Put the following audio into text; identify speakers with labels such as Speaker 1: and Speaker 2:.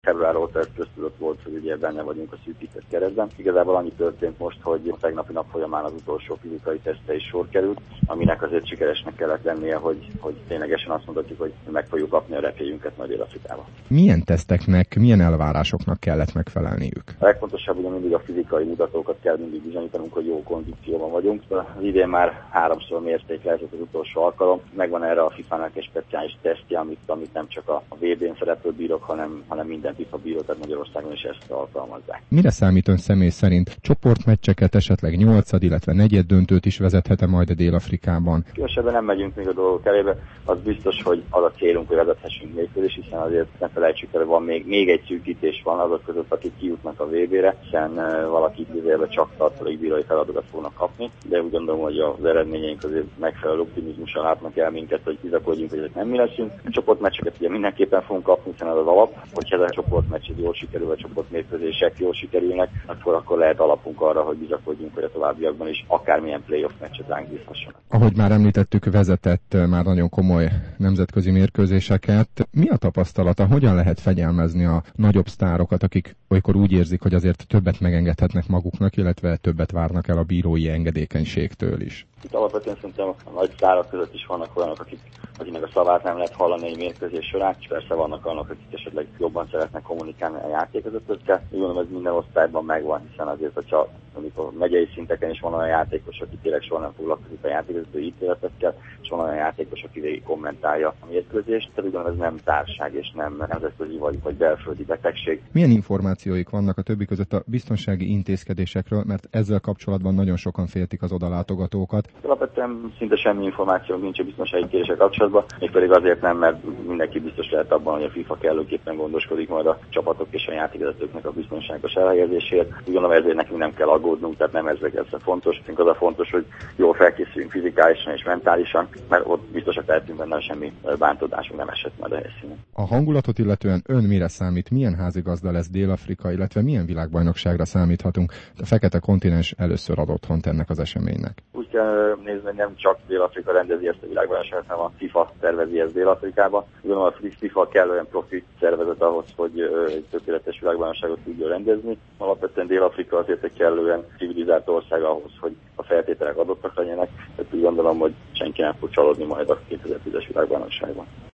Speaker 1: február óta ez köztudott volt, hogy ugye benne vagyunk a szűkített keretben. Igazából annyi történt most, hogy a tegnapi nap folyamán az utolsó fizikai tesztre is sor került, aminek azért sikeresnek kellett lennie, hogy ténylegesen azt mondhatjuk, hogy meg fogjuk kapni a repélyünket Nagy-Dél-Afrikába.
Speaker 2: Milyen teszteknek, milyen elvárásoknak kellett megfelelniük?
Speaker 1: A legfontosabb ugye mindig a fizikai mutatókat kell mindig bizonyítanunk, hogy jó kondícióban vagyunk. Az idén már 3-szor mérték le, ez az utolsó alkalom. Megvan erre a FIFA-nak egy speciális tesztje, amit nem csak a VB-n szereplő bírók, hanem minden FIFA bíró, tehát Magyarországon is ezt alkalmazzák.
Speaker 2: Mire számít ön személy szerint? Csoportmeccseket, esetleg 8., illetve 4. döntőt is vezethet-e majd a Dél-Afrikában?
Speaker 1: Különösebben nem megyünk még a dolgok elébe. Az biztos, hogy az a célunk, hogy vezethessünk mérkőzést, hiszen azért ne felejtsük el, hogy van még egy szűkítés van azok között, akik kijutnak a VB-re, hiszen valaki idézőjelben csak tartalék bírói feladatokat fognak kapni, de úgy gondolom, hogy az eredményeink azért megfelelő optimizmussal látnak el minket, hogy bizakodjunk, hogy ezek nem mi leszünk. A csoportmeccseket ugye mindenképpen fogunk kapni, hiszen az alap, hogyha ez a csoportmeccs jól sikerül, a csoportmérkőzések jól sikerülnek, akkor lehet alapunk arra, hogy bizakodjunk, hogy a továbbiakban is akármilyen playoff meccset ránk bízhassanak.
Speaker 2: Ahogy már említettük, vezetett már nagyon komoly nemzetközi mérkőzéseket. Mi a tapasztalata? Hogyan lehet fegyelmezni a nagyobb sztárokat, akik olykor úgy érzik, hogy azért többet megengedhetnek maguknak, illetve többet várnak el a bírói engedékenységtől is?
Speaker 1: Itt alapvetően szerintem a nagy sztárok között is vannak olyanok, akiknek a szavát nem lehet hallani egy mérkőzés során, és persze vannak olyanok, akik esetleg jobban szeretnek kommunikálni a játékvezetőkkel. Úgy gondolom, ez minden osztályban megvan, hiszen azért, hogyha amikor megyei szinteken is van olyan játékos, aki tényleg soha nem foglalkozik a játékvezetői ítéletekkel, és van olyan játékos, aki végig kommentálja a mérkőzést. Tehát ugyanaz nem társág és nem nemzetközi vagy belföldi betegség.
Speaker 2: Milyen információik vannak a többi között a biztonsági intézkedésekről, mert ezzel kapcsolatban nagyon sokan féltik az odalátogatókat?
Speaker 1: Alapvetően szinte semmi információ nincs a biztonsági kérdések kapcsolatban, mégpedig azért nem, mert mindenki biztos lehet abban, hogy a FIFA kellőképpen gondoskodik majd a csapatok és a játékvezetőknek a biztonságos elhelyezésért. Úgy gondolom, ezért nekünk nem kell aggódnunk, tehát nem ez fontos. Az a fontos, hogy jól felkészüljünk fizikálisan és mentálisan, mert ott biztosak lehetünk benne, semmi bántódásunk nem esett majd a helyszínen.
Speaker 2: A hangulatot illetően ön mire számít? Milyen házigazda lesz Dél-Afrika, illetve milyen világbajnokságra számíthatunk? A fekete kontinens először ad otthont ennek az eseménynek.
Speaker 1: Úgy kell nézni, hogy nem csak Dél-Afrika rendezi ezt a világbajnokságot, hanem a FIFA tervezi ezt Dél-Afrikába. Gondolom, a FIFA kellően profi szervezet ahhoz, hogy egy tökéletes világbajnokságot tudjon rendezni. Alapvetően Dél-Afrika azért egy kellően civilizált ország ahhoz, hogy a feltételek adottak legyenek. Tehát úgy gondolom, hogy senki nem fog csalódni majd a 2010-es világbajnokságban.